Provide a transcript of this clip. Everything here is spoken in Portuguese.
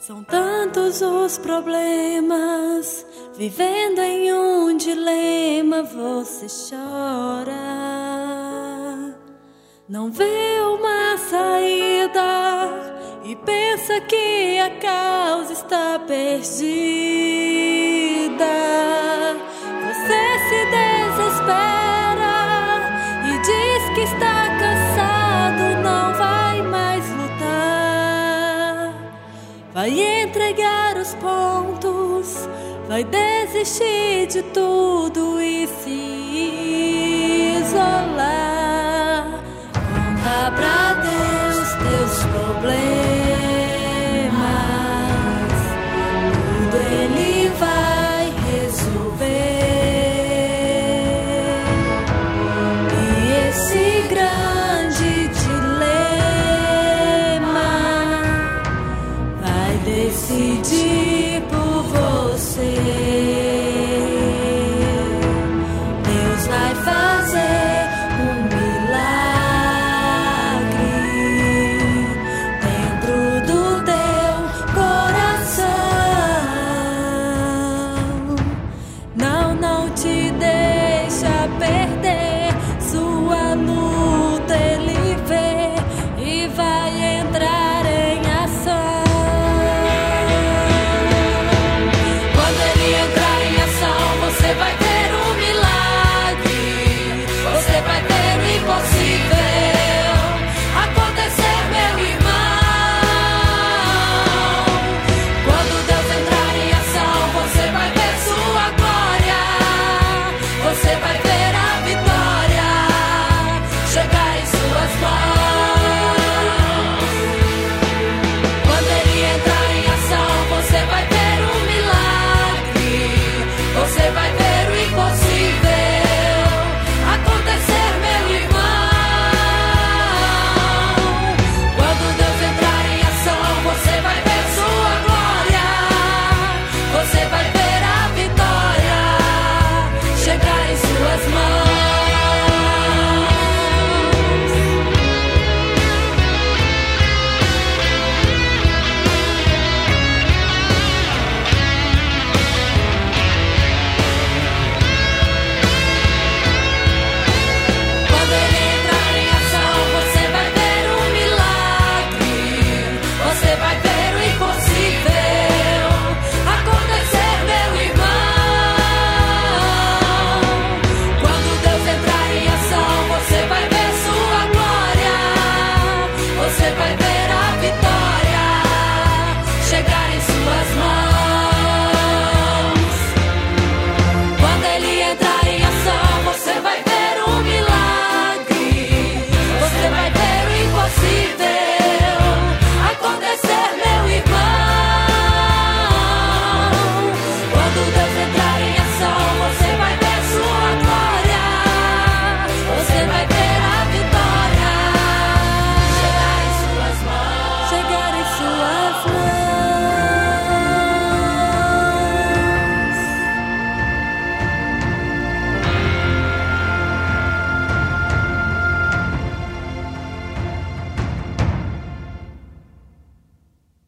São tantos os problemas, vivendo em um dilema, você chora. Não vê uma saída e pensa que a causa está perdida. Você se desespera e diz que está cansado, não vai mais lutar. Vai entregar os pontos, vai desistir de tudo e se isolar. Conta pra Deus teus problemas.